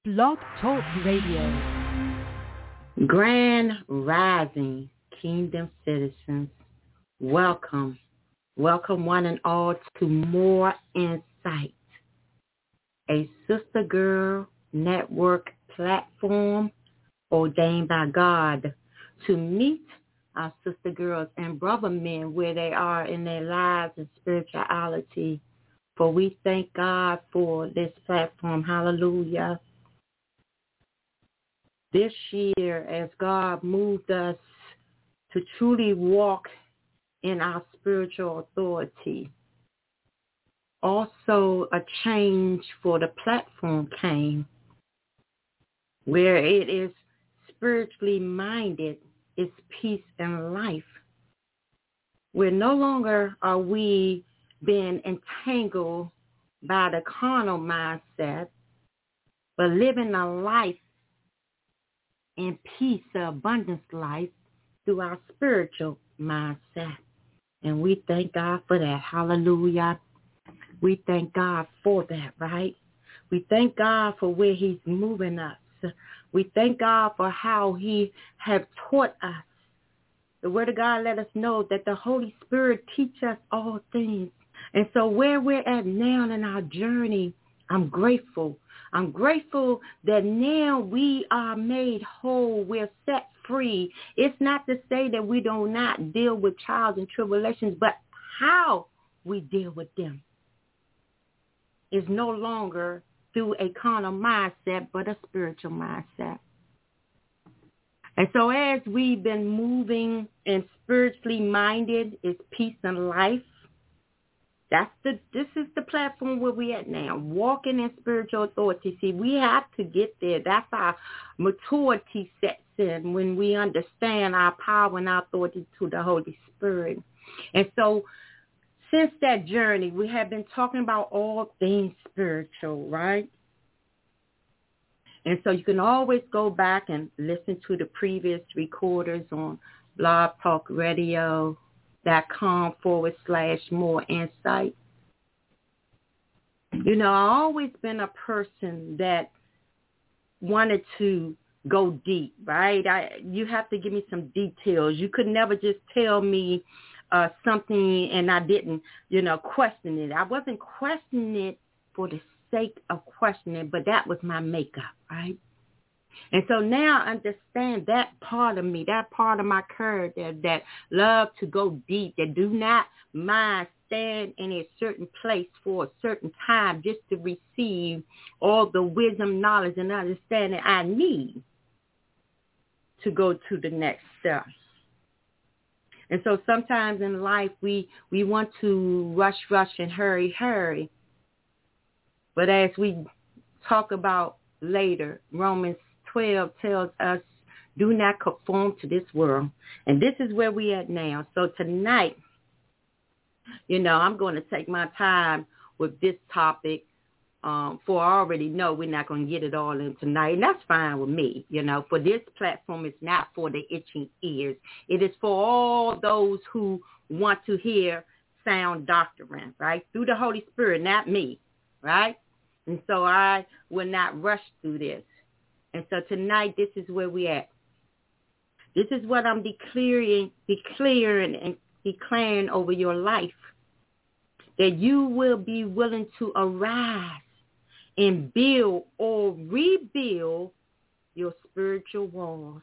Blog Talk Radio. Grand Rising Kingdom citizens, welcome. Welcome one and all to More Insight, a Sister Girl Network platform ordained by God to meet our sister girls and brother men where they are in their lives and spirituality. For we thank God for this platform. Hallelujah. This year, as God moved us to truly walk in our spiritual authority, also a change for the platform came, where it is spiritually minded, it's peace and life, where no longer are we being entangled by the carnal mindset, but living a life in peace, abundance life through our spiritual mindset. And we thank God for that. Hallelujah. We thank God for that, right? We thank God for where he's moving us. We thank God for how he has taught us. The Word of God let us know that the Holy Spirit teaches us all things. And so where we're at now in our journey, I'm grateful. I'm grateful that now we are made whole. We're set free. It's not to say that we do not deal with trials and tribulations, but how we deal with them is no longer through a carnal mindset, but a spiritual mindset. And so as we've been moving and spiritually minded, it's peace and life. This is the platform where we at now, walking in spiritual authority. See, we have to get there. That's our maturity sets in when we understand our power and our authority to the Holy Spirit. And so since that journey, we have been talking about all things spiritual, right? And so you can always go back and listen to the previous recorders on blogtalkradio.com/more insight. You know, I've always been a person that wanted to go deep, right? You have to give me some details. You could never just tell me something and I didn't, question it. I wasn't questioning it for the sake of questioning, but that was my makeup, right? And so now I understand that part of me, that part of my character that love to go deep, that do not mind stand in a certain place for a certain time just to receive all the wisdom, knowledge, and understanding I need to go to the next step. And so sometimes in life we want to rush, and hurry. But as we talk about later, Romans 12 tells us, do not conform to this world. And this is where we at now. So tonight, I'm going to take my time with this topic. For I already know we're not going to get it all in tonight. And that's fine with me. For this platform, it's not for the itching ears. It is for all those who want to hear sound doctrine, right? Through the Holy Spirit, not me, right? And so I will not rush through this. And so tonight, this is where we at. This is what I'm declaring and declaring over your life, that you will be willing to arise and build or rebuild your spiritual walls.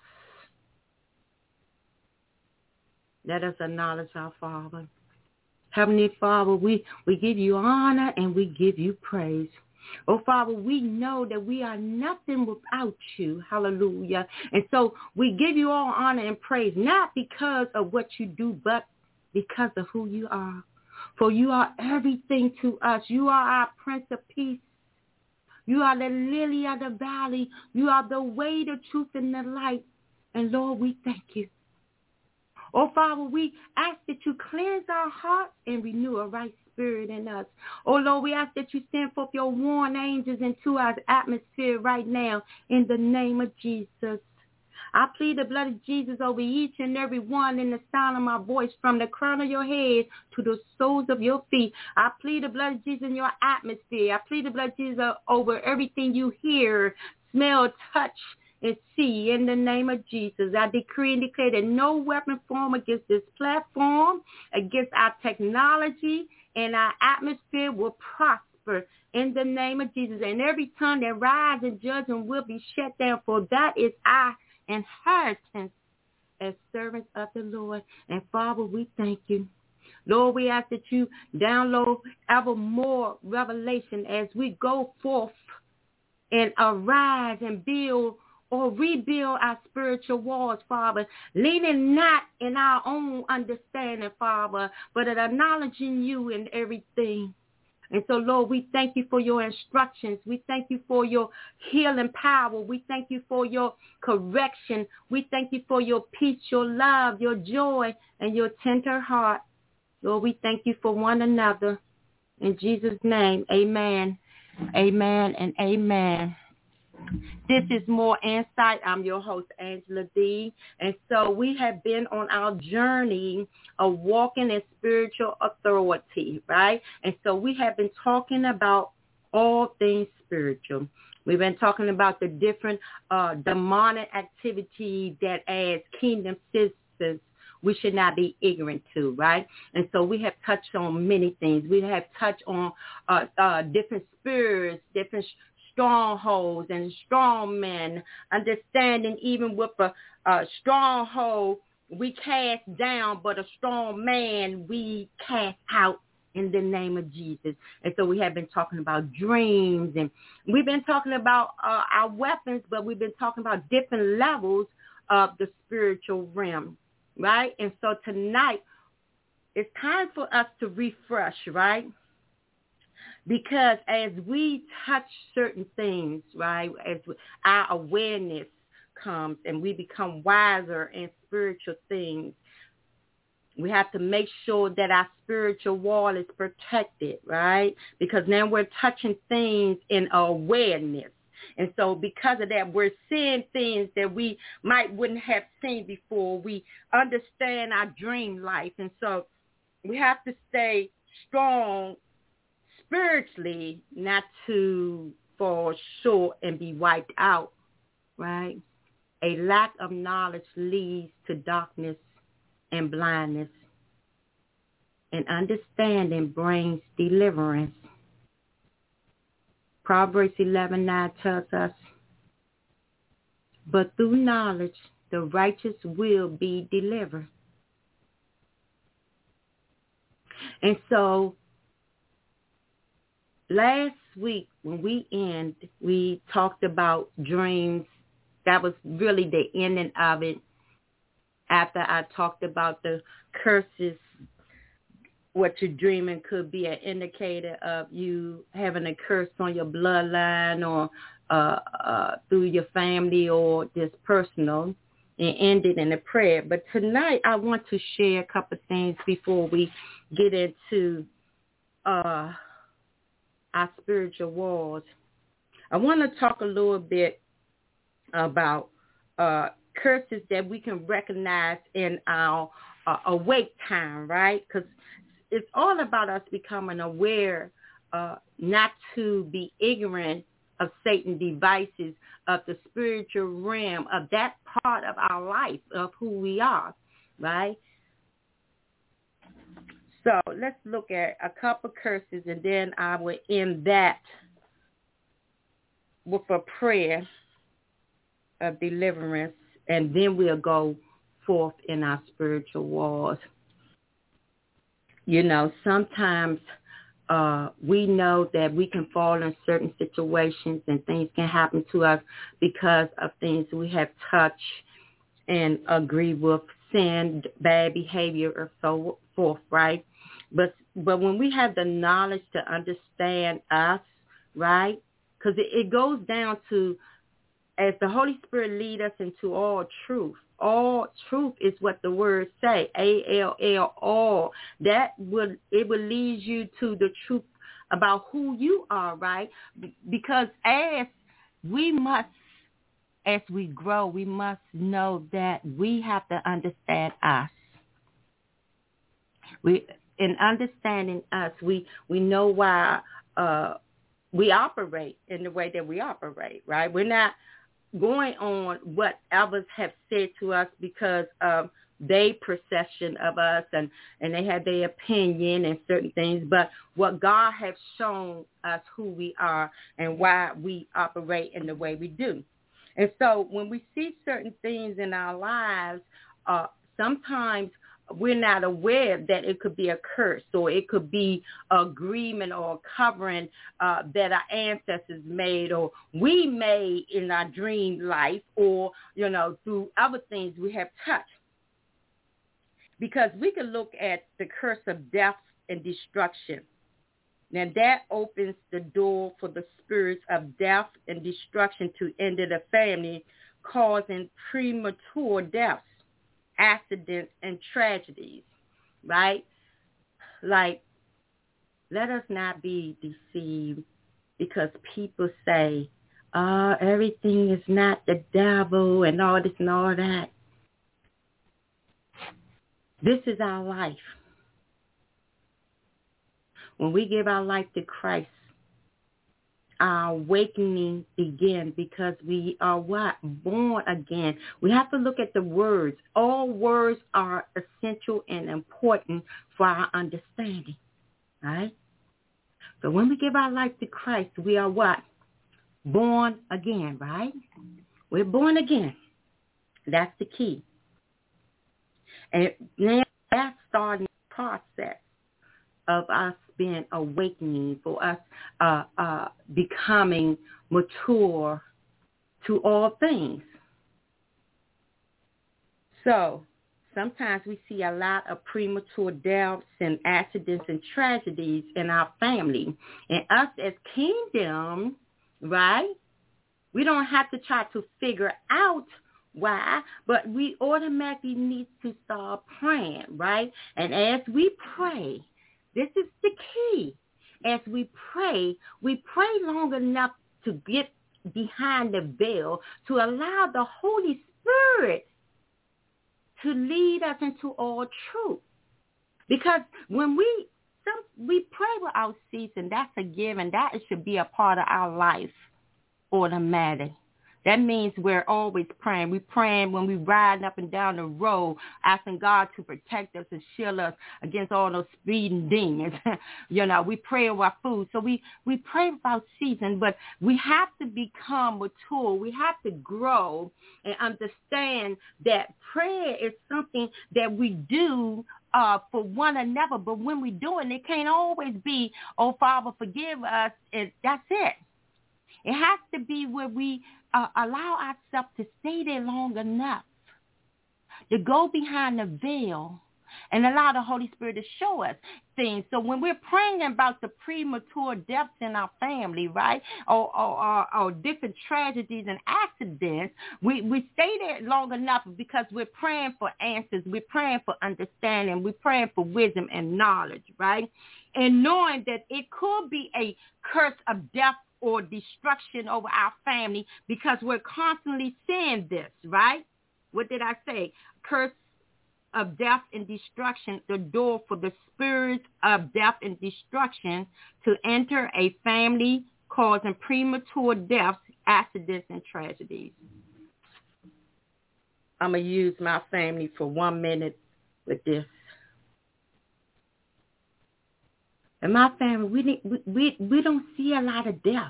Let us acknowledge our Father. Heavenly Father, we give you honor and we give you praise. Oh, Father, we know that we are nothing without you. Hallelujah. And so we give you all honor and praise, not because of what you do, but because of who you are. For you are everything to us. You are our Prince of Peace. You are the lily of the valley. You are the way, the truth, and the light. And Lord, we thank you. Oh, Father, we ask that you cleanse our hearts and renew a right spirit in us. Oh, Lord, we ask that you send forth your warring angels into our atmosphere right now in the name of Jesus. I plead the blood of Jesus over each and every one in the sound of my voice, from the crown of your head to the soles of your feet. I plead the blood of Jesus in your atmosphere. I plead the blood of Jesus over everything you hear, smell, touch, and see in the name of Jesus. I decree and declare that no weapon formed against this platform, against our technology, and our atmosphere will prosper in the name of Jesus. And every tongue that rises in judgment will be shut down, for that is our inheritance as servants of the Lord. And Father, we thank you. Lord, we ask that you download ever more revelation as we go forth and arise and build or rebuild our spiritual walls, Father, leaning not in our own understanding, Father, but in acknowledging you in everything. And so, Lord, we thank you for your instructions. We thank you for your healing power. We thank you for your correction. We thank you for your peace, your love, your joy, and your tender heart. Lord, we thank you for one another. In Jesus' name, amen, amen, and amen. This is More Insight. I'm your host, Angela D. And so we have been on our journey of walking in spiritual authority, right? And so we have been talking about all things spiritual. We've been talking about the different demonic activity that as kingdom citizens we should not be ignorant to, right? And so we have touched on many things. We have touched on different spirits, different strongholds and strong men, understanding even with a stronghold we cast down, but a strong man we cast out in the name of Jesus. And so we have been talking about dreams, and we've been talking about our weapons, but we've been talking about different levels of the spiritual realm, right? And so tonight it's time for us to refresh, right? Because as we touch certain things, right, as our awareness comes and we become wiser in spiritual things, we have to make sure that our spiritual wall is protected, right? Because now we're touching things in awareness. And so because of that, we're seeing things that we wouldn't have seen before. We understand our dream life. And so we have to stay strong spiritually, not to fall short and be wiped out, right? A lack of knowledge leads to darkness and blindness, and understanding brings deliverance. Proverbs 11:9 tells us, but through knowledge the righteous will be delivered. And so last week when we talked about dreams. That was really the ending of it. After I talked about the curses, what you're dreaming could be an indicator of you having a curse on your bloodline or through your family or just personal, and ended in a prayer. But tonight I want to share a couple of things before we get into our spiritual wars. I want to talk a little bit about curses that we can recognize in our awake time, right? Because it's all about us becoming aware, not to be ignorant of Satan's devices, of the spiritual realm, of that part of our life, of who we are, right? So let's look at a couple curses, and then I will end that with a prayer of deliverance, and then we'll go forth in our spiritual wars. You know, sometimes we know that we can fall in certain situations and things can happen to us because of things we have touched and agree with, sin, bad behavior, or so forth, right? But when we have the knowledge to understand us, right? Because it goes down to, as the Holy Spirit lead us into all truth. All truth is what the words say, A-L-L, all. It will lead you to the truth about who you are, right? Because as we grow, we must know that we have to understand us. In understanding us, we know why we operate in the way that we operate, right? We're not going on what others have said to us because of their perception of us, and they have their opinion and certain things, but what God has shown us who we are and why we operate in the way we do. And so when we see certain things in our lives, sometimes we're not aware that it could be a curse, or it could be agreement or covering that our ancestors made, or we made in our dream life, or, through other things we have touched. Because we can look at the curse of death and destruction. Now that opens the door for the spirits of death and destruction to enter the family, causing premature deaths, accidents, and tragedies, right? Like, let us not be deceived because people say, everything is not the devil and all this and all that. This is our life. When we give our life to Christ, our awakening begins because we are what? Born again. We have to look at the words. All words are essential and important for our understanding, right? So when we give our life to Christ, we are what? Born again, right? We're born again. That's the key. And now that's starting the process of us being awakening, for us becoming mature to all things. So sometimes we see a lot of premature deaths and accidents and tragedies in our family. And us as kingdom, right, we don't have to try to figure out why, but we automatically need to start praying, right? And as we pray, this is the key. As we pray long enough to get behind the veil, to allow the Holy Spirit to lead us into all truth. Because when we pray without ceasing, that's a given. That should be a part of our life automatic. That means we're always praying. We're praying when we're riding up and down the road, asking God to protect us and shield us against all those speeding demons. We pray over our food. So we pray without ceasing, but we have to become mature. We have to grow and understand that prayer is something that we do for one another. But when we do it, it can't always be, oh, Father, forgive us, and that's it. It has to be where we allow ourselves to stay there long enough to go behind the veil and allow the Holy Spirit to show us things. So when we're praying about the premature deaths in our family, right, or different tragedies and accidents, we stay there long enough because we're praying for answers, we're praying for understanding, we're praying for wisdom and knowledge, right, and knowing that it could be a curse of death or destruction over our family because we're constantly seeing this, right? What did I say? Curse of death and destruction, the door for the spirit of death and destruction to enter a family, causing premature deaths, accidents, and tragedies. I'm going to use my family for 1 minute with this. In my family, we don't see a lot of death.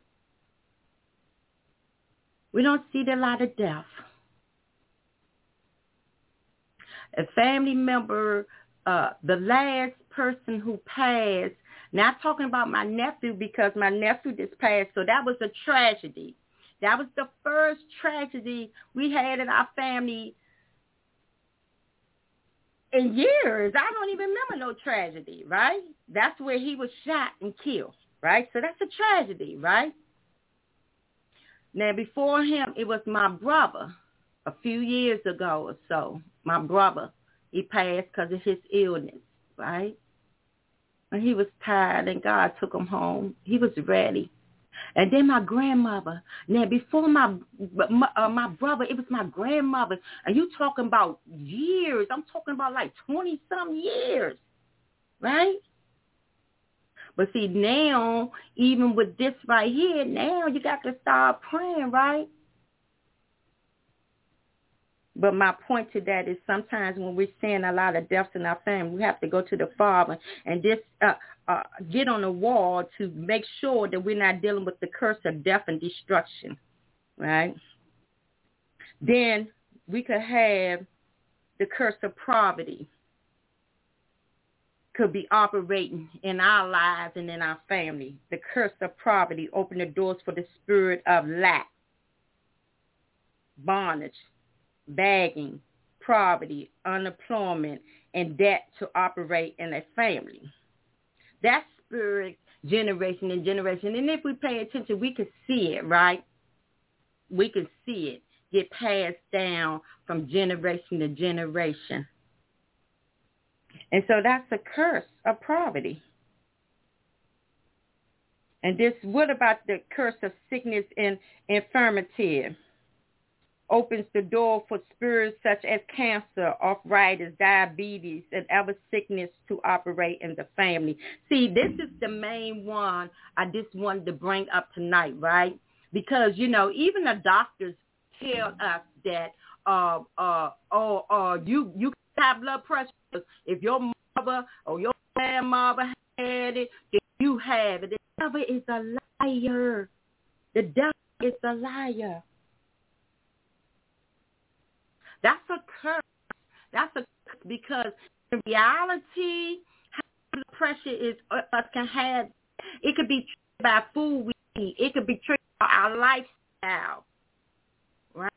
We don't see a lot of death. A family member, the last person who passed, not talking about my nephew because my nephew just passed, so that was a tragedy. That was the first tragedy we had in our family in years. I don't even remember no tragedy, right? That's where he was shot and killed, right? So that's a tragedy, right? Now, before him, it was my brother a few years ago or so. My brother, he passed because of his illness, right? And he was tired, and God took him home. He was ready. And then my grandmother. Now, before my brother, it was my grandmother. And you talking about years. I'm talking about like 20-some years, right? But see, now, even with this right here, now you got to start praying, right? But my point to that is sometimes when we're seeing a lot of deaths in our family, we have to go to the Father and just get on the wall to make sure that we're not dealing with the curse of death and destruction, right? Then we could have the curse of poverty could be operating in our lives and in our family. The curse of poverty open the doors for the spirit of lack, bondage, begging, poverty, unemployment, and debt to operate in a family. That's spirit generation and generation. And if we pay attention, we can see it, right? We can see it get passed down from generation to generation. And so that's a curse of poverty. And this, what about the curse of sickness and infirmity? Opens the door for spirits such as cancer, arthritis, diabetes, and other sickness to operate in the family. See, this is the main one I just wanted to bring up tonight, right? Because, you know, even the doctors tell us that you have blood pressure. If your mother or your grandmother had it, then you have it. The devil is a liar. The devil is a liar. That's a curse. That's a curse because in reality, blood pressure is can have. It could be triggered by food we eat. It could be triggered by our lifestyle. Right?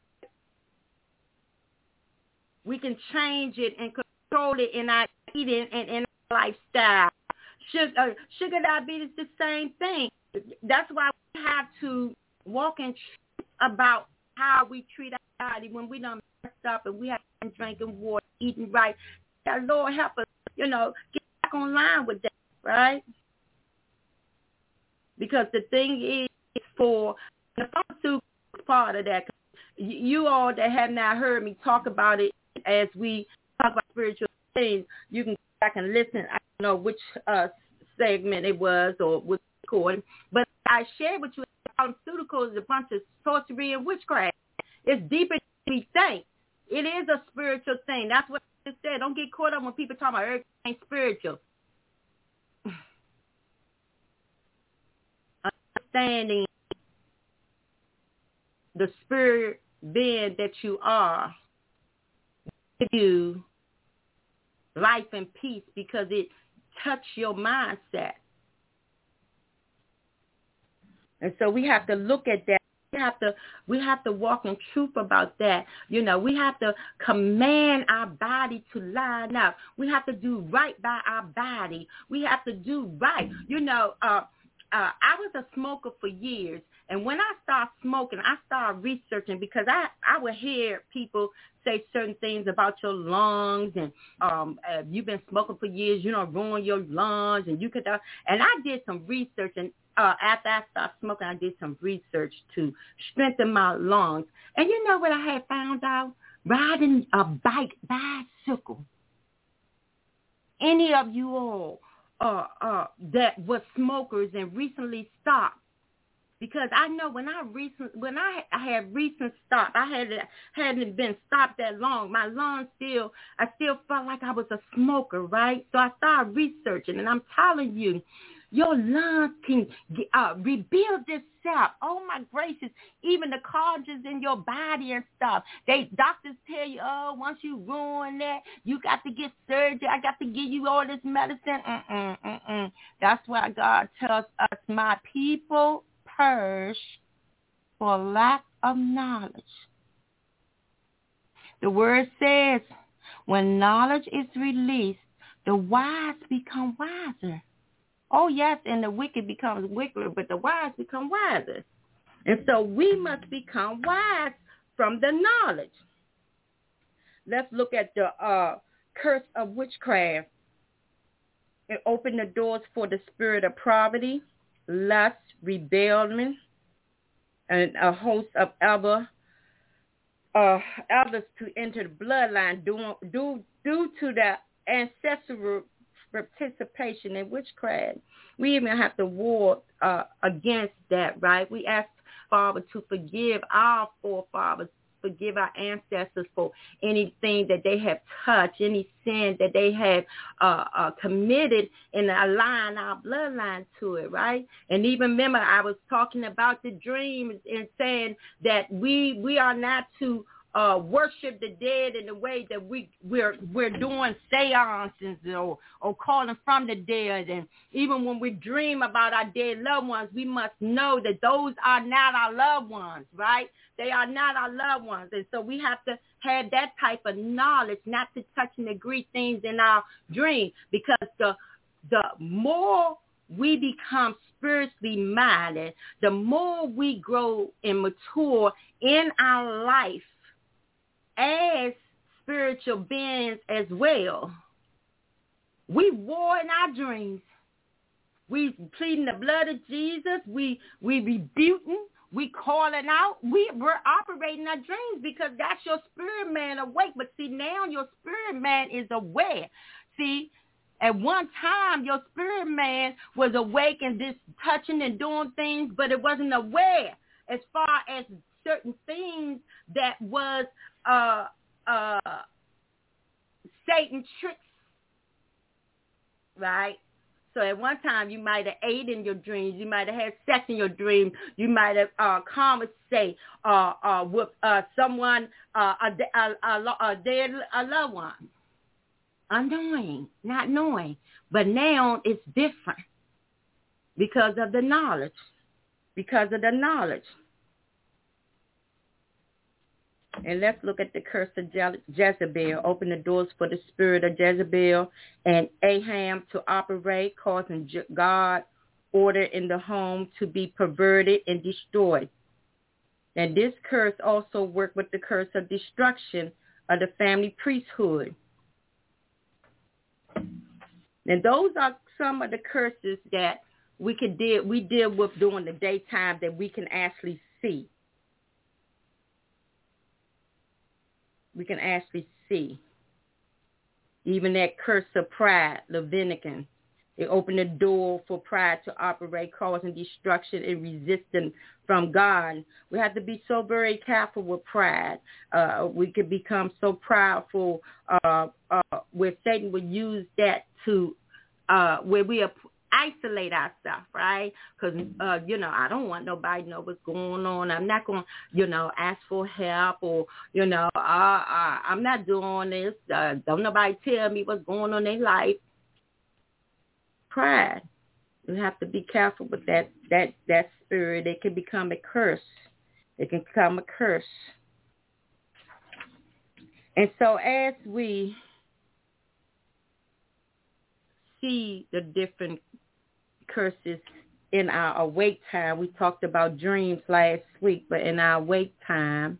We can change it and control it in our eating and in our lifestyle. Sugar diabetes, the same thing. That's why we have to walk in truth about how we treat our body when we done messed up and we have been drinking water, eating right. That Lord help us, you know, get back on line with that, right? Because the thing is for the pharmaceutical part of that. You all that have not heard me talk about it as we talk about spiritual things, you can go back and listen. I don't know which segment it was or which recording, but I shared with you pharmaceuticals is a bunch of sorcery and witchcraft. It's deeper than we think. It is a spiritual thing. That's what I just said. Don't get caught up when people talk about everything spiritual. Understanding the spirit being that you are give you life and peace because it touched your mindset. And so we have to look at that. We have to walk in truth about that. You know, we have to command our body to line up. We have to do right by our body. We have to do right. You know, I was a smoker for years. And when I started smoking, I started researching because I would hear people say certain things about your lungs and you've been smoking for years, you know, ruin your lungs and you could. And I did some research and after I started smoking, I did some research to strengthen my lungs. And you know what I had found out? Riding a bicycle. Any of you all that were smokers and recently stopped, because I know when I had recent stop, I hadn't been stopped that long. My lungs I still felt like I was a smoker, right? So I started researching, and I'm telling you, your lungs can rebuild itself. Oh, my gracious. Even the cartilage in your body and stuff. Doctors tell you, oh, once you ruin that, you got to get surgery. I got to give you all this medicine. That's why God tells us, my people perish for lack of knowledge. The word says, when knowledge is released, the wise become wiser. Oh, yes, and the wicked becomes wickeder, but the wise become wiser. And so we must become wise from the knowledge. Let's look at the curse of witchcraft. It opened the doors for the spirit of poverty, lust, rebellion, and a host of others to enter the bloodline due to the ancestral participation in witchcraft. We even have to war against that, right? We ask Father to forgive our forefathers, forgive our ancestors for anything that they have touched, any sin that they have committed, and align our bloodline to it, right? And even remember, I was talking about the dream and saying that we are not to worship the dead in the way that we're doing seances or calling from the dead. And even when we dream about our dead loved ones, we must know that those are not our loved ones, right? They are not our loved ones. And so we have to have that type of knowledge, not to touch and agree things in our dream, because the more we become spiritually minded, the more we grow and mature in our life as spiritual beings as well. We war in our dreams. We pleading the blood of Jesus. We rebuking. We calling out. We're operating our dreams because that's your spirit man awake. But see, now your spirit man is aware. See, at one time, your spirit man was awake and just touching and doing things, but it wasn't aware as far as certain things that was Satan tricks, right? So at one time you might have ate in your dreams, you might have had sex in your dream, you might have conversate with someone, a loved one, unknowing, not knowing. But now it's different because of the knowledge, And let's look at the curse of Jezebel. Open the doors for the spirit of Jezebel and Ahab to operate, causing God's order in the home to be perverted and destroyed. And this curse also worked with the curse of destruction of the family priesthood. And those are some of the curses that we deal with during the daytime that we can actually see. We can actually see. Even that curse of pride, Leviticus. It opened the door for pride to operate, causing destruction and resistance from God. We have to be so very careful with pride. We could become so proudful where Satan would use that to where we isolate ourselves, right? Because, I don't want nobody to know what's going on. I'm not going to, ask for help or, I'm not doing this. Don't nobody tell me what's going on in their life. Pride. You have to be careful with that spirit. It can become a curse. And so as we see the different curses in our awake time, we talked about dreams last week, but in our awake time,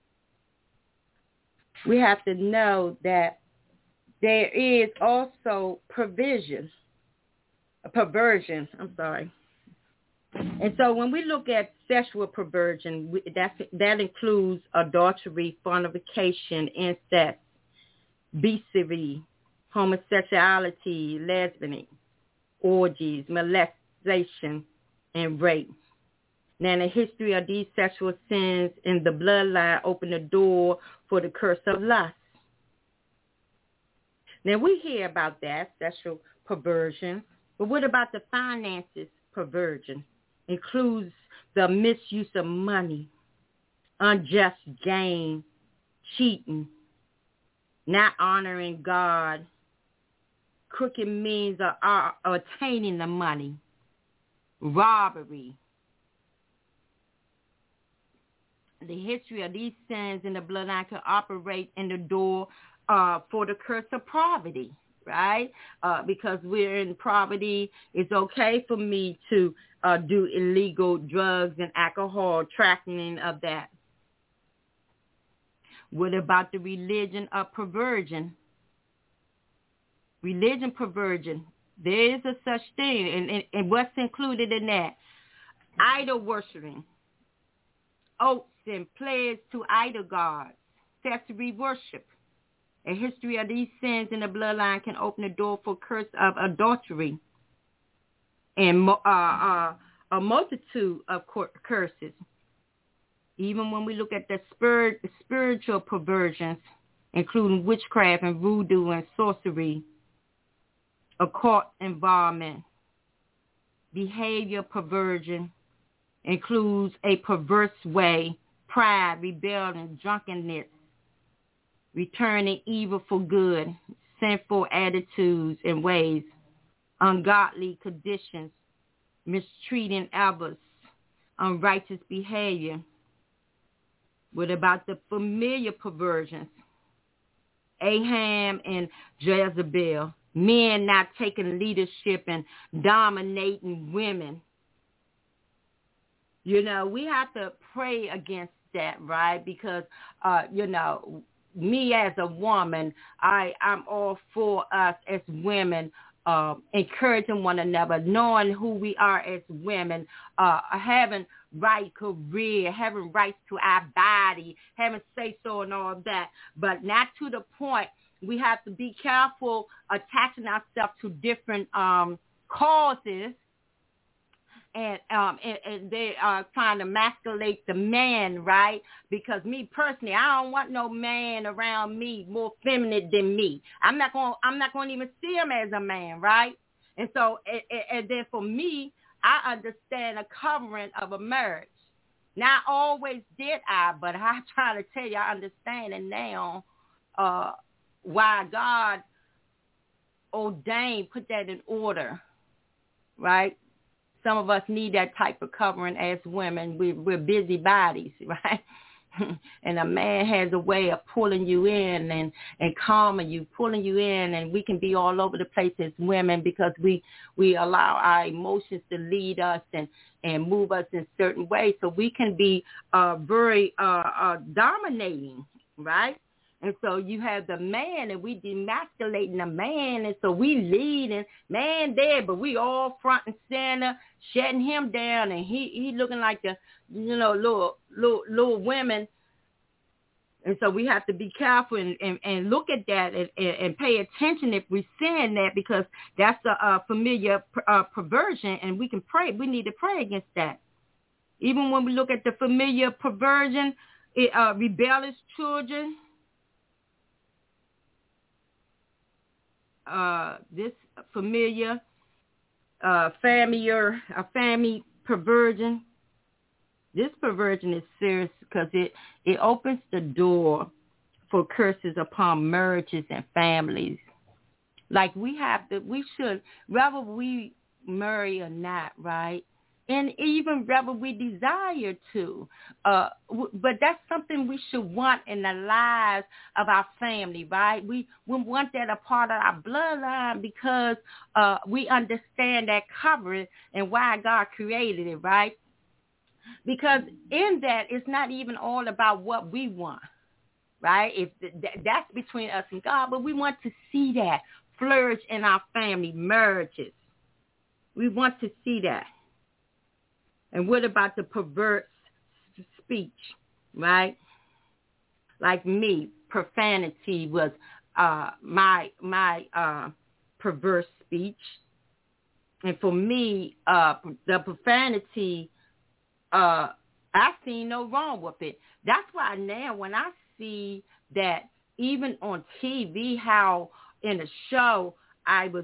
we have to know that there is also perversion. And so when we look at sexual perversion, that includes adultery, fornication, incest, bestiality, homosexuality, lesbianism, orgies, molestation, and rape. Now, the history of these sexual sins in the bloodline opened the door for the curse of lust. Now, we hear about that, sexual perversion. But what about the finances perversion? Includes the misuse of money, unjust gain, cheating, not honoring God, crooked means of attaining the money, robbery. The history of these sins in the bloodline can operate in the door for the curse of poverty. Right? Because we're in poverty, it's okay for me to do illegal drugs and alcohol, trafficking of that. What about the religion of perversion? Religion perversion. There is a such thing. And what's included in that? Idol worshiping. Oaths and pledges to idol gods. Accessory worship. A history of these sins in the bloodline can open the door for curse of adultery. and a multitude of curses. Even when we look at the spiritual perversions, including witchcraft and voodoo and sorcery, occult involvement, behavior perversion includes a perverse way, pride, rebellion, drunkenness, returning evil for good, sinful attitudes and ways, ungodly conditions, mistreating others, unrighteous behavior. What about the familiar perversions? Ahab and Jezebel, men not taking leadership and dominating women. You know, we have to pray against that, right? Because, you know, me as a woman, I'm all for us as women encouraging one another, knowing who we are as women, having right career, having rights to our body, having say-so and all of that, but not to the point we have to be careful attaching ourselves to different causes, and they are trying to emasculate the man, right? Because me personally, I don't want no man around me more feminine than me. I'm not going to even see him as a man, right? And so, and then for me, I understand the covering of a marriage. Not always did I, but I try to tell you, I understand it now. Why God ordained, put that in order, right? Some of us need that type of covering as women. We're busy bodies, right? And a man has a way of pulling you in and calming you, pulling you in, and we can be all over the place as women because we allow our emotions to lead us and move us in certain ways. So we can be very dominating, right? And so you have the man, and we demasculating the man, and so we leading, man dead, but we all front and center, shutting him down, and he looking like the, you know, little women. And so we have to be careful and look at that and pay attention if we're saying that, because that's a familiar perversion, and we can pray. We need to pray against that. Even when we look at the familiar perversion, rebellious children, this familiar family perversion. This perversion is serious because it opens the door for curses upon marriages and families. Like we should, whether we marry or not, right? And even whether we desire to. But that's something we should want in the lives of our family, right? We want that a part of our bloodline because we understand that covering and why God created it, right? Because in that, it's not even all about what we want, right? If that's between us and God, but we want to see that flourish in our family marriages. We want to see that. And what about the perverse speech, right? Like me, profanity was my perverse speech. And for me, the profanity, I see no wrong with it. That's why now when I see that even on TV, how in a show I was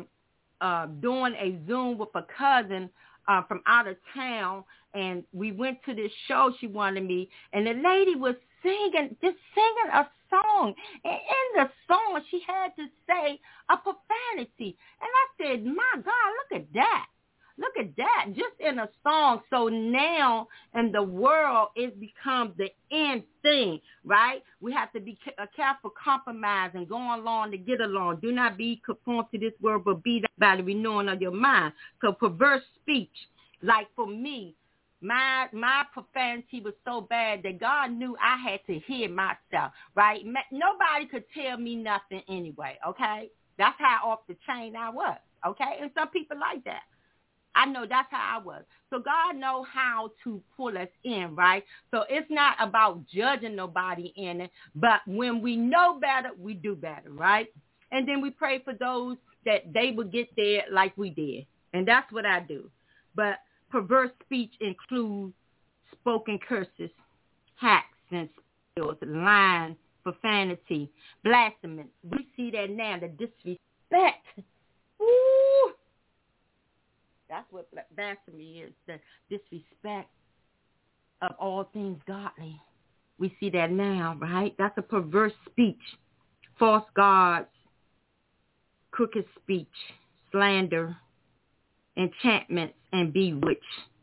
doing a Zoom with a cousin from out of town, and we went to this show she wanted me, and the lady was singing a song, and in the song she had to say a profanity, and I said, my God, look at that. Look at that, just in a song. So now in the world, it becomes the end thing, right? We have to be careful, compromise, and going along to get along. Do not be conformed to this world, but be by the renewing of your mind. So perverse speech, like for me, my profanity was so bad that God knew I had to hear myself, right? Nobody could tell me nothing anyway, okay? That's how off the chain I was, okay? And some people like that. I know that's how I was. So God knows how to pull us in, right? So it's not about judging nobody in it, but when we know better, we do better, right? And then we pray for those that they will get there like we did. And that's what I do. But perverse speech includes spoken curses, hacks and spills, lying, profanity, blasphemy. We see that now, the disrespect. Ooh. That's what blasphemy is, the disrespect of all things godly. We see that now, right? That's a perverse speech, false gods, crooked speech, slander, enchantments, and bewitch.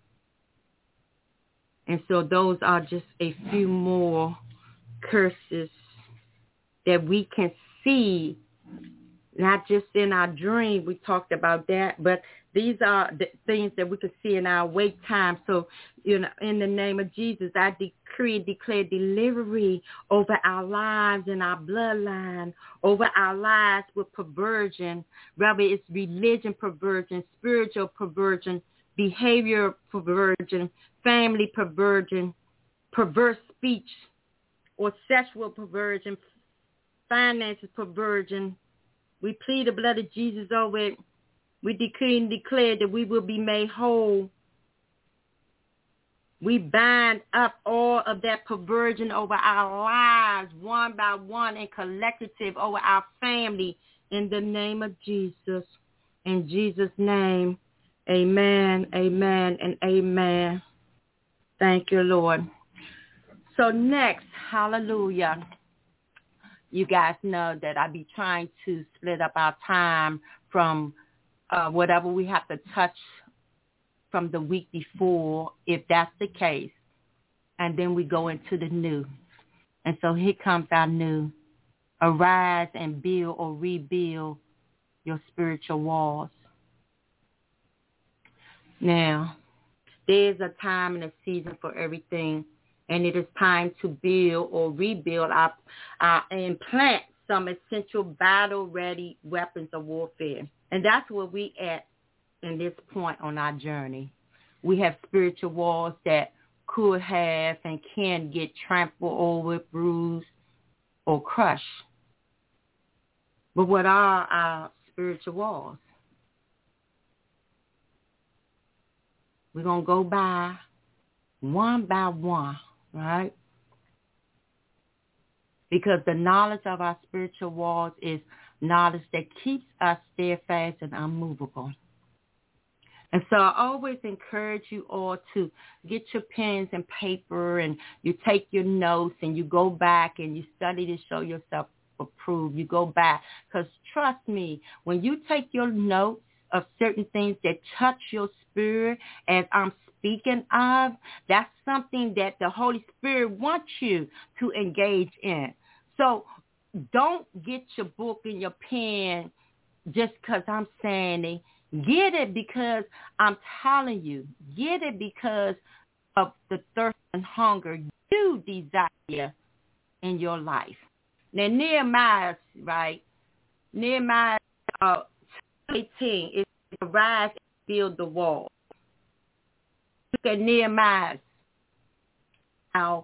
And so those are just a few more curses that we can see, not just in our dream. We talked about that, but these are the things that we can see in our wake time. So, in the name of Jesus, I decree and declare delivery over our lives and our bloodline, over our lives with perversion, whether it's religion perversion, spiritual perversion, behavior perversion, family perversion, perverse speech, or sexual perversion, finances perversion. We plead the blood of Jesus over it. We decree and declare that we will be made whole. We bind up all of that perversion over our lives, one by one, and collective over our family, in the name of Jesus. In Jesus' name, amen, amen, and amen. Thank you, Lord. So next, hallelujah. You guys know that I be trying to split up our time from whatever we have to touch from the week before, if that's the case. And then we go into the new. And so here comes our new. Arise and build or rebuild your spiritual walls. Now, there's a time and a season for everything. And it is time to build or rebuild and plant some essential battle-ready weapons of warfare. And that's where we at in this point on our journey. We have spiritual walls that could have and can get trampled over, bruised, or crushed. But what are our spiritual walls? We're going to go by one, right? Because the knowledge of our spiritual walls is knowledge that keeps us steadfast and unmovable. And so I always encourage you all to get your pens and paper and you take your notes and you go back and you study to show yourself approved. You go back because trust me, when you take your notes of certain things that touch your spirit as I'm speaking of, that's something that the Holy Spirit wants you to engage in. So don't get your book and your pen just because I'm saying it. Get it because I'm telling you. Get it because of the thirst and hunger you desire in your life. Now, Nehemiah, right? Nehemiah 18 is to rise and build the wall. Look at Nehemiah. How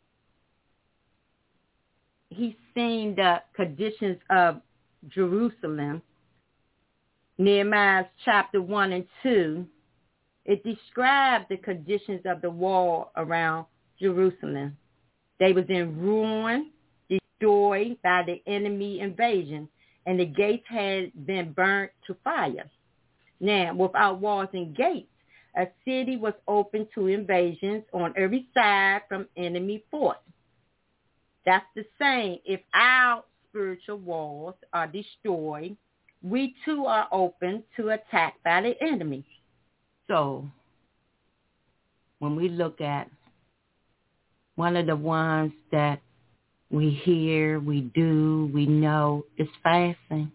he's seen the conditions of Jerusalem. Nehemiah chapter 1 and 2, it described the conditions of the wall around Jerusalem. They was in ruin, destroyed by the enemy invasion, and the gates had been burnt to fire. Now, without walls and gates, a city was open to invasions on every side from enemy force. That's the same. If our spiritual walls are destroyed, we too are open to attack by the enemy. So, when we look at one of the ones that we hear, we do, we know, is fasting.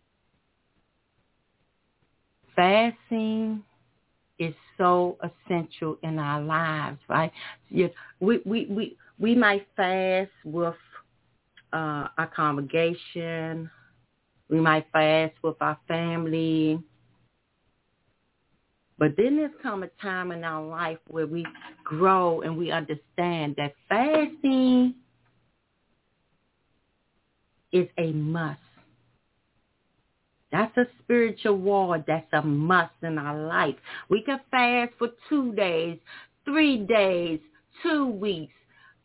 Fasting is so essential in our lives, right? We might fast with our congregation. We might fast with our family. But then there's come a time in our life where we grow and we understand that fasting is a must. That's a spiritual war. That's a must in our life. We can fast for 2 days, 3 days, 2 weeks,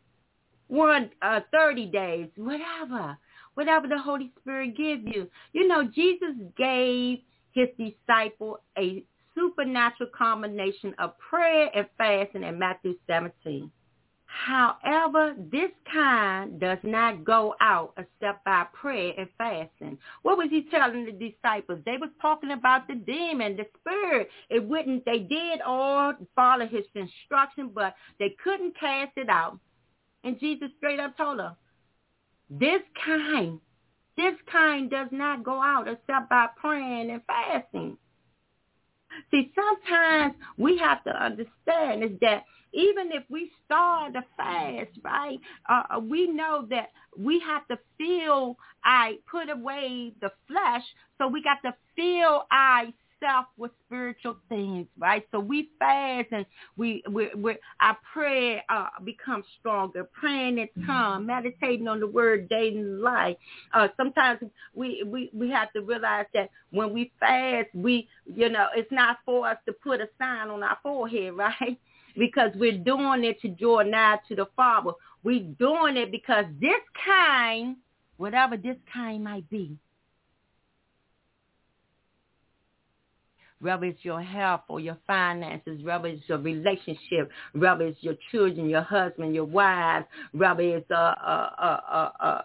30 days, whatever the Holy Spirit gives you. You know, Jesus gave his disciple a supernatural combination of prayer and fasting in Matthew 17. However, this kind does not go out except by prayer and fasting. What was he telling the disciples? They was talking about the demon, the spirit. They did all follow his instruction, but they couldn't cast it out. And Jesus straight up told her, this kind does not go out except by praying and fasting. See, sometimes we have to understand is that even if we start a fast, right, we know that we have to put away the flesh, so we got to fill ourselves with spiritual things, right? So we fast and our prayer becomes stronger, praying in tongues, meditating on the word day and night. Sometimes we have to realize that when we fast, it's not for us to put a sign on our forehead, right? Because we're doing it to draw nigh to the Father. We're doing it because this kind, whatever this kind might be, whether it's your health or your finances, whether it's your relationship, whether it's your children, your husband, your wife, whether it's a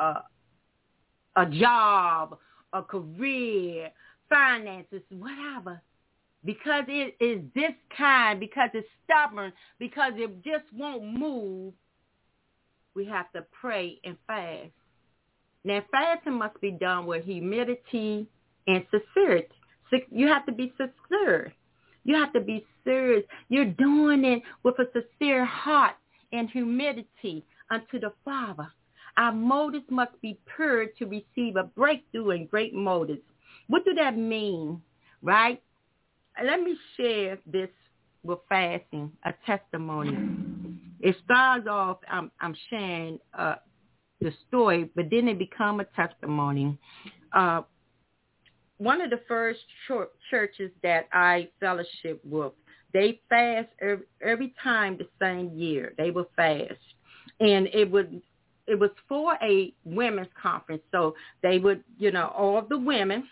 job, a career, finances, whatever. Because it is this kind, because it's stubborn, because it just won't move, we have to pray and fast. Now, fasting must be done with humility and sincerity. You have to be sincere. You have to be serious. You're doing it with a sincere heart and humility unto the Father. Our motives must be pure to receive a breakthrough in great motives. What do that mean, right? Let me share this with fasting, a testimony. It starts off, I'm sharing the story, but then it become a testimony. One of the first churches that I fellowship with, they fast every time the same year. They would fast. And it was for a women's conference. So they would, all the women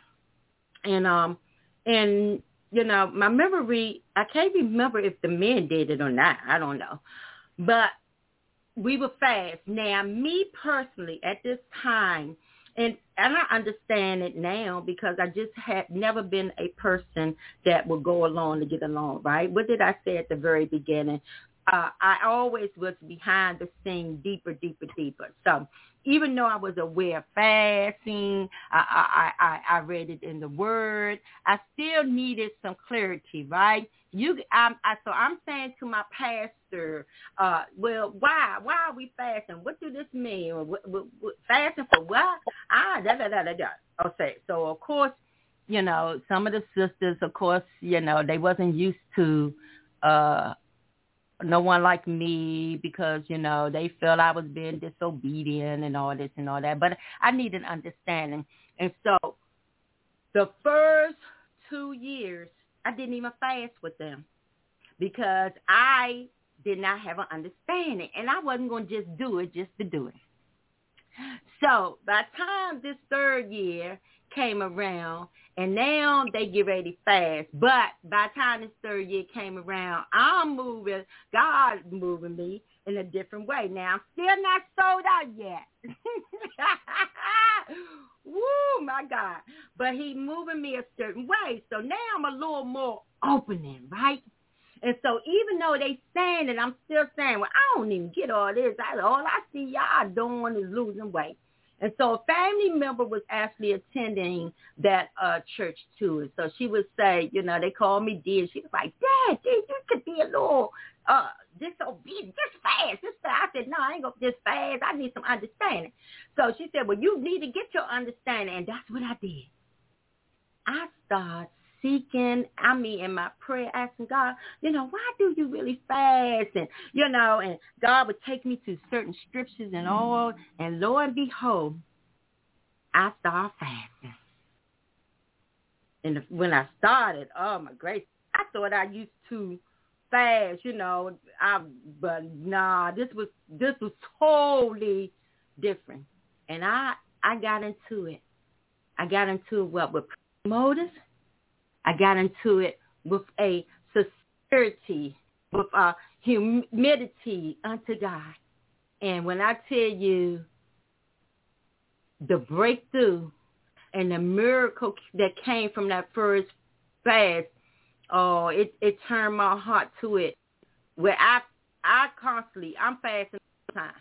and my memory, I can't remember if the men did it or not. I don't know. But we would fast. Now, me personally, at this time, and I understand it now because I just had never been a person that would go along to get along, right? What did I say at the very beginning? I always was behind the scene, deeper. So even though I was aware of fasting, I read it in the Word, I still needed some clarity, right? So I'm saying to my pastor, well, why are we fasting? What does this mean? Fasting for what? Okay, so of course, some of the sisters, of course, they wasn't used to no one like me because, they felt I was being disobedient and all this and all that. But I needed understanding. And so the first 2 years, I didn't even fast with them because I did not have an understanding. And I wasn't going to just do it just to do it. So by the time this third year came around, and now they get ready to fast. But by the time this third year came around, God's moving me in a different way. Now, I'm still not sold out yet. Woo, my God. But he's moving me a certain way. So now I'm a little more opening, right? And so even though they saying it, I'm still saying, well, I don't even get all this. All I see y'all doing is losing weight. And so a family member was actually attending that church too. And so she would say, they called me Dee. She was like, Dad, you could be a little disobedient, just fast. I said, no, I ain't going to just fast. I need some understanding. So she said, well, you need to get your understanding. And that's what I did. I started seeking, in my prayer, asking God, why do you really fast? And, and God would take me to certain scriptures and all, and lo and behold, I started fasting. And when I started, oh my grace, I thought I used to fast, but nah, this was totally different. And I got into it. I got into it with motives. I got into it with a sincerity, with a humility unto God. And when I tell you the breakthrough and the miracle that came from that first fast, oh, it turned my heart to it. Where I'm fasting all the time.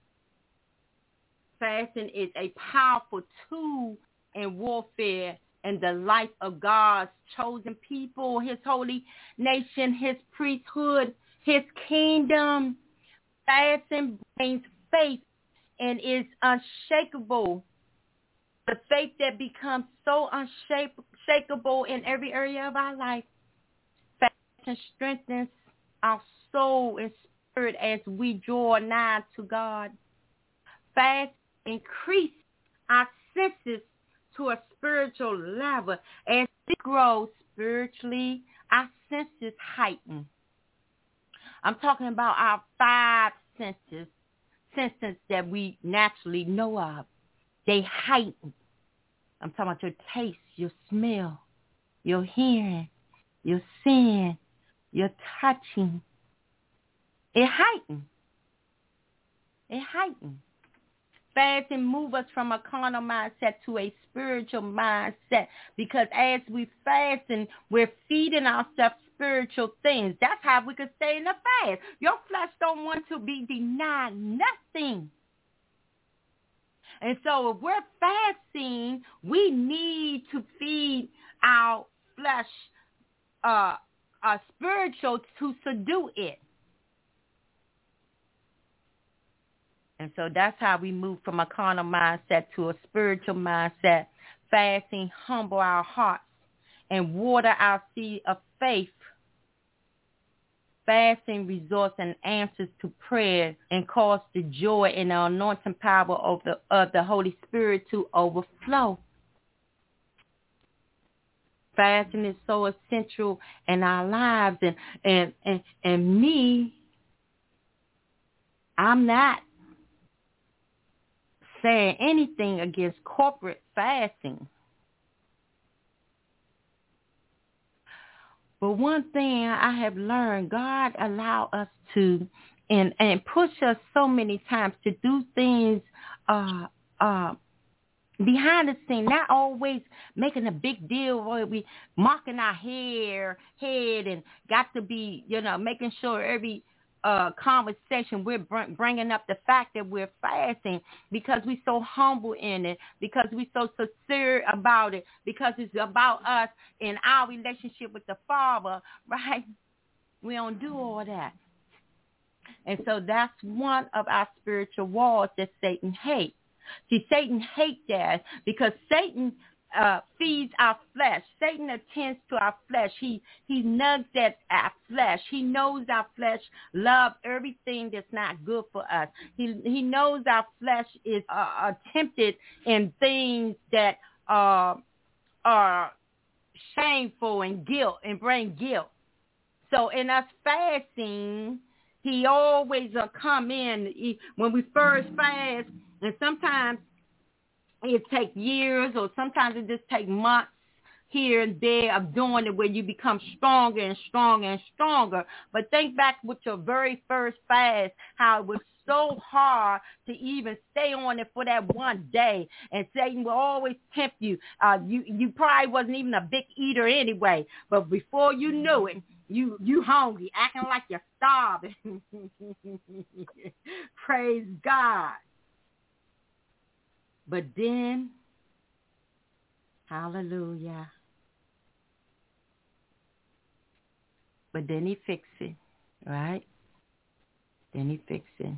Fasting is a powerful tool in warfare in the life of God's chosen people, his holy nation, his priesthood, his kingdom. Fasting brings faith and is unshakable. The faith that becomes so unshakable in every area of our life. Fasting strengthens our soul and spirit as we draw nigh to God. Fast increase our senses to a spiritual level. As we grow spiritually, our senses heighten. I'm talking about our 5 senses that we naturally know of. They heighten. I'm talking about your taste, your smell, your hearing, your seeing, your touching. It heightens. It heightens. Fasting move us from a carnal mindset to a spiritual mindset, because as we fasting, we're feeding ourselves spiritual things. That's how we can stay in the fast. Your flesh don't want to be denied nothing. And so if we're fasting, we need to feed our flesh spiritual to subdue it. And so that's how we move from a carnal mindset to a spiritual mindset. Fasting humble our hearts and water our seed of faith. Fasting results in answers to prayer and cause the joy and the anointing power of the Holy Spirit to overflow. Fasting is so essential in our lives. And me, I'm not saying anything against corporate fasting. But one thing I have learned, God allow us to and push us so many times to do things behind the scene, not always making a big deal where we marking our head and got to be, making sure every conversation we're bringing up the fact that we're fasting, because we're so humble in it, because we're so sincere about it, because it's about us and our relationship with the Father, right? We don't do all that. And so that's one of our spiritual walls that Satan hates. See, Satan hates that because Satan feeds our flesh. Satan attends to our flesh. He nugs at our flesh. He knows our flesh loves everything that's not good for us. He knows our flesh is tempted in things that are shameful and guilt and bring guilt. So in us fasting, he always come in when we first fast, and sometimes it takes years, or sometimes it just takes months here and there of doing it, where you become stronger and stronger and stronger. But think back with your very first fast, how it was so hard to even stay on it for that one day. And Satan will always tempt you. You probably wasn't even a big eater anyway, but before you knew it, you hungry, acting like you're starving. Praise God. But then, hallelujah. But then he fixed it, right? Then he fixed it.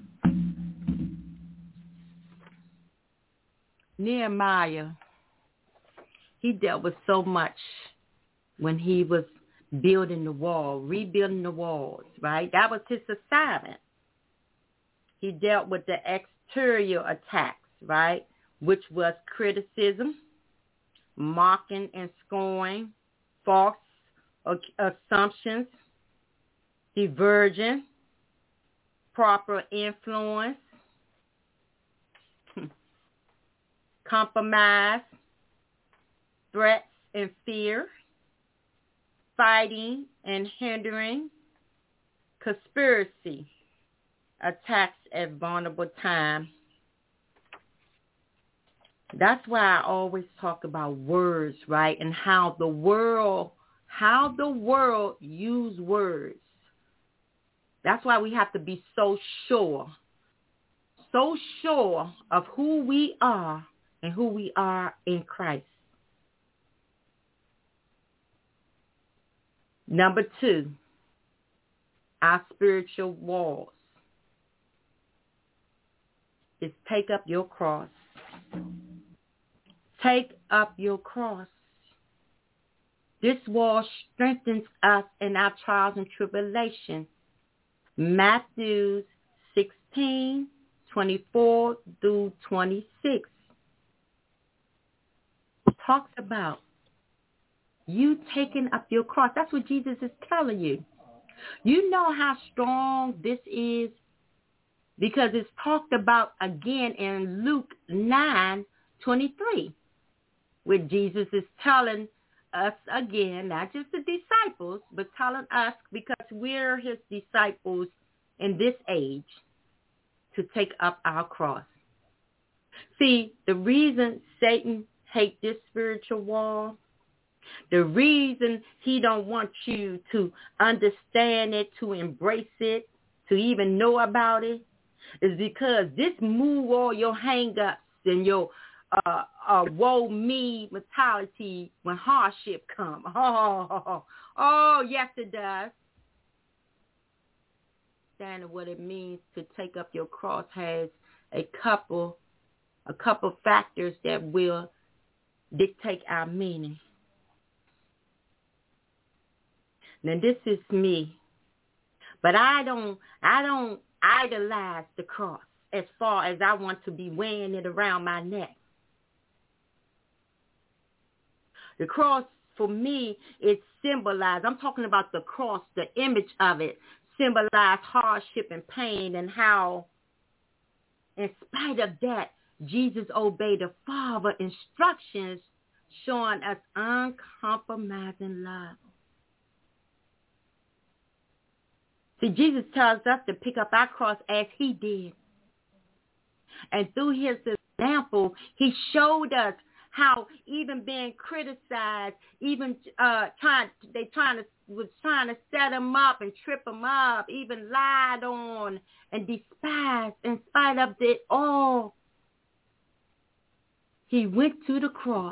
Nehemiah, he dealt with so much when he was building the wall, rebuilding the walls, right? That was his assignment. He dealt with the exterior attacks, right, which was criticism, mocking and scorn, false assumptions, diversion, proper influence, compromise, threats and fear, fighting and hindering, conspiracy, attacks at vulnerable time. That's why I always talk about words, right? And how the world use words. That's why we have to be so sure of who we are and who we are in Christ. Number 2, our spiritual walls is take up your cross. Take up your cross. This wall strengthens us in our trials and tribulations. Matthew 16:24-26 talks about you taking up your cross. That's what Jesus is telling you. You know how strong this is because it's talked about again in Luke 9:23, where Jesus is telling us again, not just the disciples, but telling us, because we're his disciples in this age, to take up our cross. See, the reason Satan hates this spiritual wall, the reason he don't want you to understand it, to embrace it, to even know about it, is because this move all your hang-ups and your woe me mentality when hardship come. Oh, yes it does. Understanding what it means to take up your cross has a couple factors that will dictate our meaning. Now this is me, but I don't idolize the cross as far as I want to be wearing it around my neck. The cross for me, it symbolized, I'm talking about the cross, the image of it, symbolized hardship and pain, and how in spite of that, Jesus obeyed the Father's instructions, showing us uncompromising love. See, Jesus tells us to pick up our cross as he did. And through his example, he showed us how even being criticized, even trying to set him up and trip him up, even lied on and despised, in spite of it all, he went to the cross.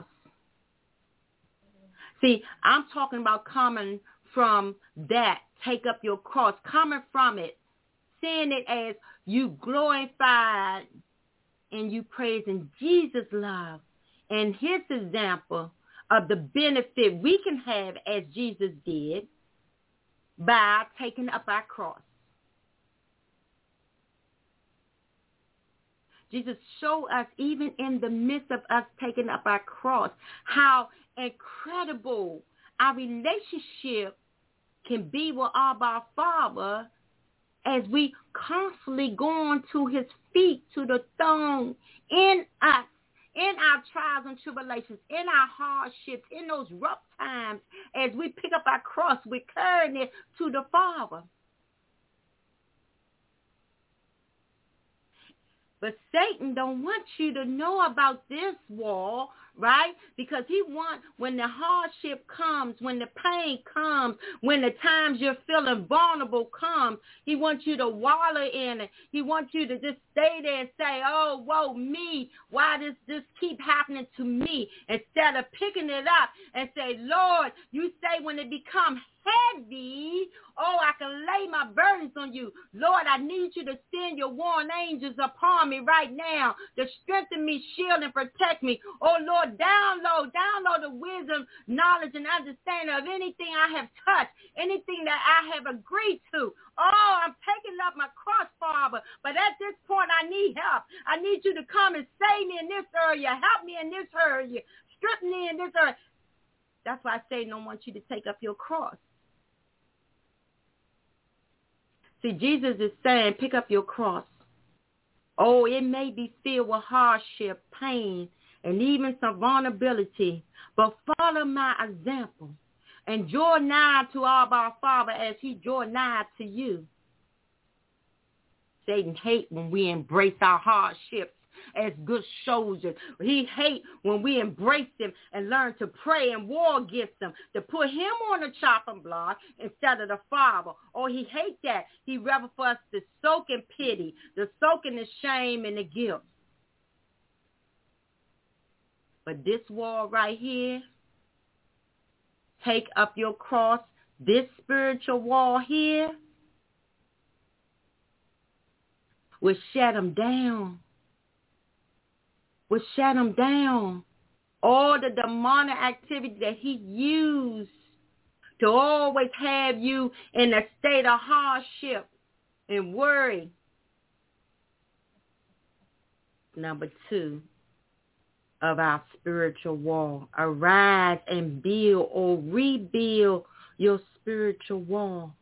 See, I'm talking about coming from that, take up your cross, coming from it, seeing it as you glorified and you praising Jesus' love and his example of the benefit we can have as Jesus did by taking up our cross. Jesus showed us, even in the midst of us taking up our cross, how incredible our relationship can be with our Father as we constantly go on to his feet, to the throne, in us, in our trials and tribulations, in our hardships, in those rough times, as we pick up our cross, we're carrying it to the Father. But Satan don't want you to know about this wall, right? Because he wants, when the hardship comes, when the pain comes, when the times you're feeling vulnerable comes, he wants you to wallow in it. He wants you to just stay there and say, oh, whoa, me, why does this keep happening to me? Instead of picking it up and say, Lord, you say when it becomes heavy, oh, I can lay my burdens on you. Lord, I need you to send your warring angels upon me right now to strengthen me, shield, and protect me. Oh, Lord, download the wisdom, knowledge, and understanding of anything I have touched, anything that I have agreed to. Oh, I'm taking up my cross, Father, but at this point I need help. I need you to come and save me in this area. Help me in this area. strip me in this earth. That's why Satan don't want you to take up your cross. See, Jesus is saying, pick up your cross. Oh, it may be filled with hardship, pain, and even some vulnerability, but follow my example and draw nigh to our Father as he draw nigh to you. Satan hates when we embrace our hardships as good soldiers. He hates when we embrace them and learn to pray and war against them, to put him on the chopping block instead of the Father. Oh, he hates that. He rather for us to soak in pity, to soak in the shame and the guilt. But this war right here, take up your cross, this spiritual war here, will shut him down. Will shut him down. All the demonic activity that he used to always have you in a state of hardship and worry. Number 2 of our spiritual wall. Arise and build or rebuild your spiritual wall.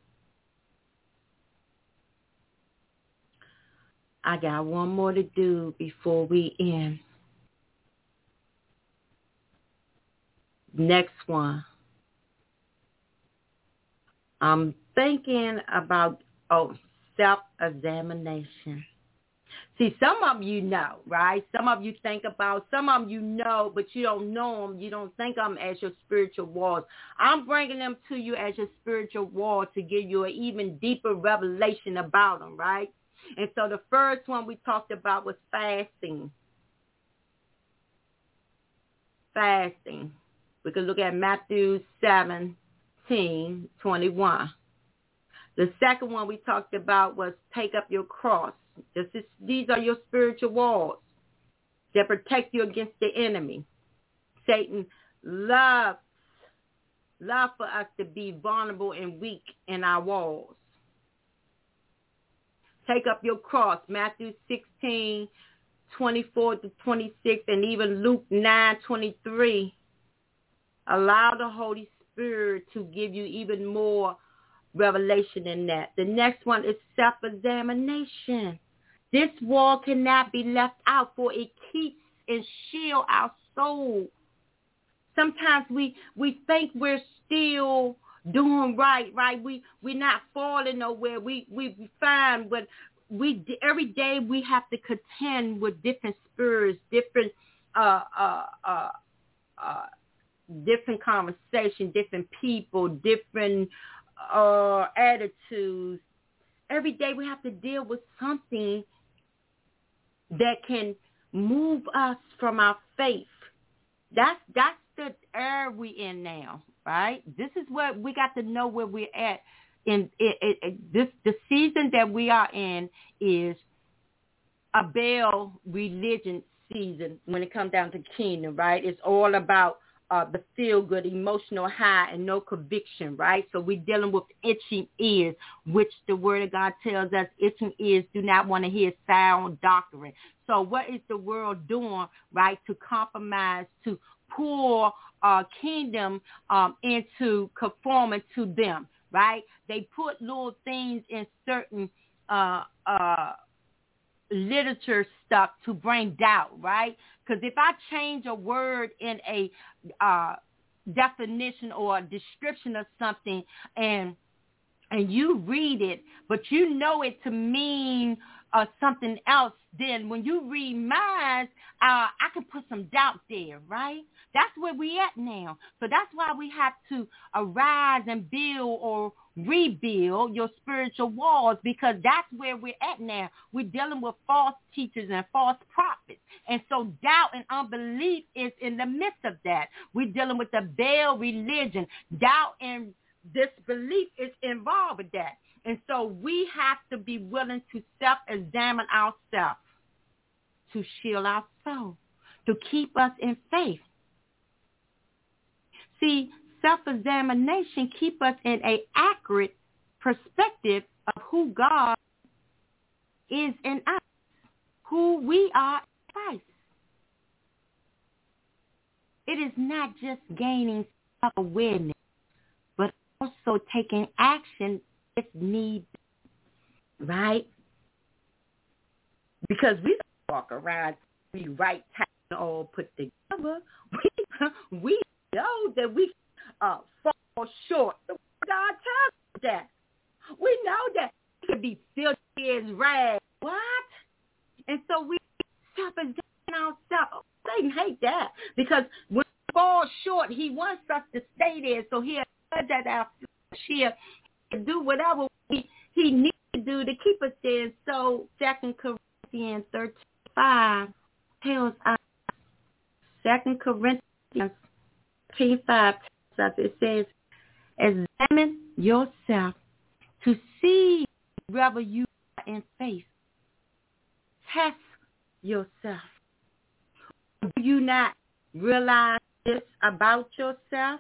I got one more to do before we end. Next one. I'm thinking about self-examination. See, some of you know, right? Some of you think about, some of you know, but you don't know them. You don't think of them as your spiritual walls. I'm bringing them to you as your spiritual wall to give you an even deeper revelation about them, right? And so the first one we talked about was fasting. Fasting. We can look at Matthew 17:21. The second one we talked about was take up your cross. These are your spiritual walls that protect you against the enemy. Satan loves for us to be vulnerable and weak in our walls. Take up your cross, Matthew 16:24-26, and even Luke 9:23. Allow the Holy Spirit to give you even more revelation in that. The next one is self-examination. This wall cannot be left out, for it keeps and shields our soul. Sometimes we think we're still doing right? We're not falling nowhere. We find what every day we have to contend with different spirits, different different conversation, different people, different attitudes. Every day we have to deal with something that can move us from our faith. That's the era we in now, right? This is what we got to know where we're at. In this, the season that we are in is a Baal religion season when it comes down to kingdom, right? It's all about the feel-good, emotional high and no conviction, right? So we're dealing with itching ears, which the Word of God tells us itching ears do not want to hear sound doctrine. So what is the world doing, right, to compromise, to pull kingdom into conforming to them, right? They put little things in certain literature stuff to bring doubt, right? Because if I change a word in a definition or a description of something and you read it, but you know it to mean something else, then when you read mine, I can put some doubt there, right? That's where we at now. So that's why we have to arise and build or rebuild your spiritual walls, because that's where we're at now. We're dealing with false teachers and false prophets. And so doubt and unbelief is in the midst of that. We're dealing with the Baal religion. Doubt and disbelief is involved with that. And so we have to be willing to self-examine ourselves, to shield our soul, to keep us in faith. See, self-examination keeps us in an accurate perspective of who God is in us, who we are in Christ. It is not just gaining self-awareness, but also taking action if need, right? Because we don't walk around, we right time all put together. We know that we fall short. God tells us that. We know that we can be filthy as rags. What? And so we self-examine ourselves. Satan hate that because when we fall short, he wants us to stay there. So he'll that our flesh here to do whatever he needs to do to keep us there. So 2 Corinthians 13:5 tells us, 2 Corinthians 13:5 tells us, it says, examine yourself to see whether you are in faith. Test yourself. Do you not realize this about yourself?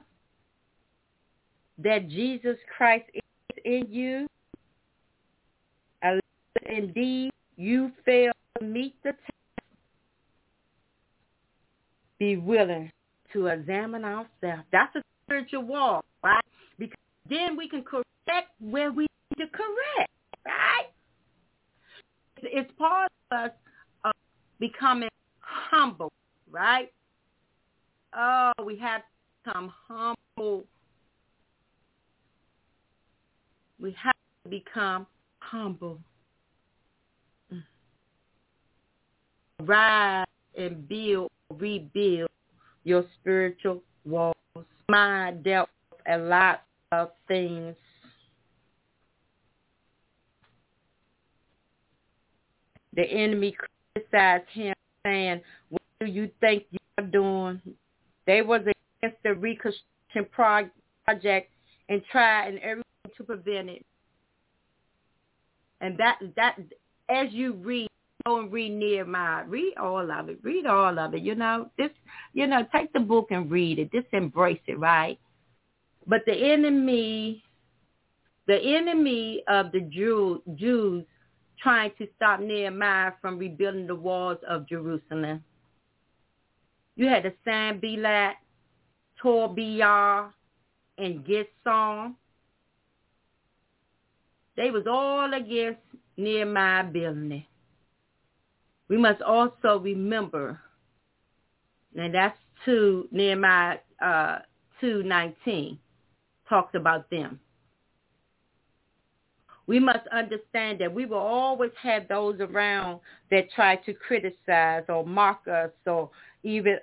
That Jesus Christ is in you? Unless indeed you fail to meet the test, be willing to examine ourselves. That's a spiritual walk, right? Because then we can correct where we need to correct, right? It's part of us becoming humble, right? Oh, we have to become humble. We have to become humble. Rise and rebuild your spiritual walls. Mind dealt with a lot of things. The enemy criticized him, saying, what do you think you're doing? They was against the reconstruction project and tried everything to prevent it. And that as you read, go and read Nehemiah. Read all of it. Read all of it. Take the book and read it. Just embrace it, right? But the enemy of the Jews trying to stop Nehemiah from rebuilding the walls of Jerusalem. You had the Sanballat, Tobiah, and Geshem. They was all against Nehemiah building it. We must also remember, and that's Nehemiah 2:19 talks about them. We must understand that we will always have those around that try to criticize or mock us or even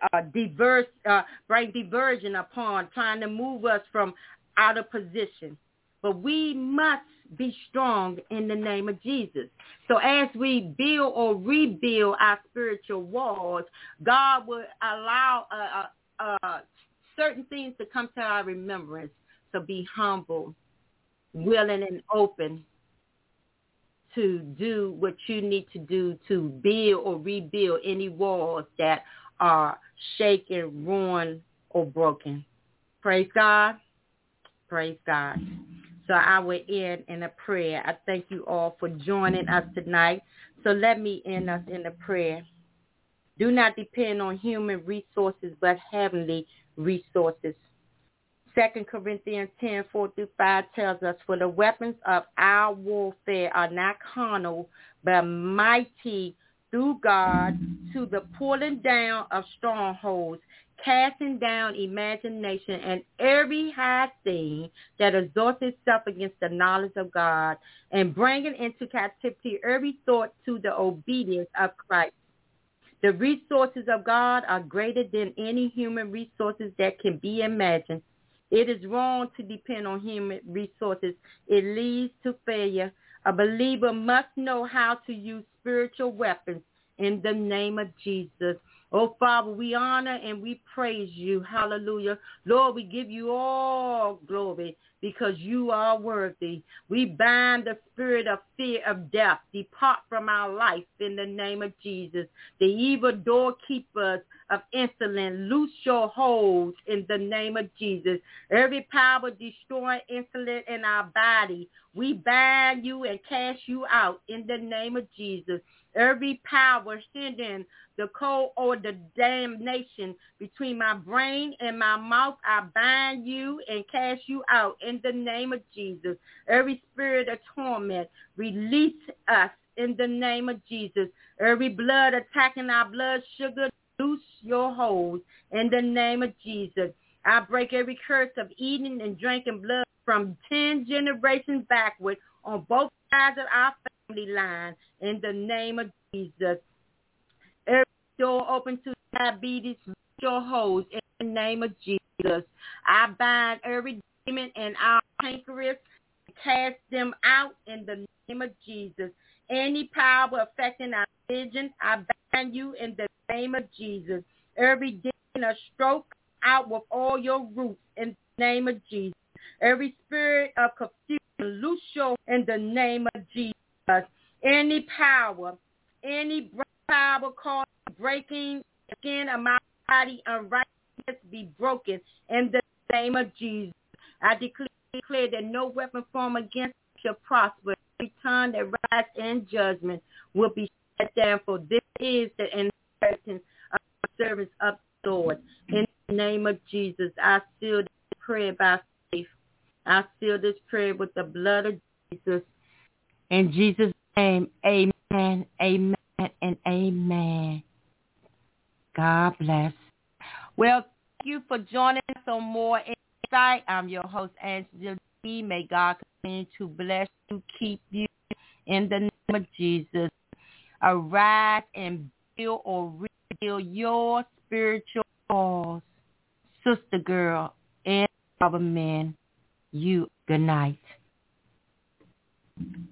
bring diversion upon, trying to move us from out of position. But we must be strong in the name of Jesus. So as we build or rebuild our spiritual walls, God will allow certain things to come to our remembrance. So be humble, willing, and open to do what you need to do to build or rebuild any walls that are shaken, ruined, or broken. Praise God. Praise God. So I will end in a prayer. I thank you all for joining us tonight. So let me end us in a prayer. Do not depend on human resources, but heavenly resources. 2 Corinthians 10:4-5 tells us, for the weapons of our warfare are not carnal, but mighty through God to the pulling down of strongholds, casting down imagination and every high thing that exalts itself against the knowledge of God, and bringing into captivity every thought to the obedience of Christ. The resources of God are greater than any human resources that can be imagined. It is wrong to depend on human resources. It leads to failure. A believer must know how to use spiritual weapons in the name of Jesus. Oh, Father, we honor and we praise you. Hallelujah. Lord, we give you all glory because you are worthy. We bind the spirit of fear of death. Depart from our life in the name of Jesus. The evil doorkeepers of insolence, loose your holds in the name of Jesus. Every power destroying insolence in our body, we bind you and cast you out in the name of Jesus. Every power hidden the cold or the damnation between my brain and my mouth, I bind you and cast you out in the name of Jesus. Every spirit of torment, release us in the name of Jesus. Every blood attacking our blood sugar, loose your hold in the name of Jesus. I break every curse of eating and drinking blood from 10 generations backward on both sides of our family line in the name of Jesus. Every door open to diabetes, your holes in the name of Jesus. I bind every demon in our pancreas, cast them out in the name of Jesus. Any power affecting our vision, I bind you in the name of Jesus. Every demon of stroke, out with all your roots in the name of Jesus. Every spirit of confusion, loose your in the name of Jesus. Any power, any power called breaking skin of my body, unrighteousness be broken in the name of Jesus. I declare that no weapon formed against us shall prosper. Every tongue that rises in judgment will be shut down, for this is the inheritance of the servants of the Lord. In the name of Jesus, I seal this prayer by faith. I seal this prayer with the blood of Jesus. In Jesus' name, amen, amen, and amen. God bless. Well, thank you for joining us on More Insight. I'm your host, Angela D. May God continue to bless you, keep you in the name of Jesus. Arise and build or rebuild your spiritual cause. Sister girl and other men, you good night.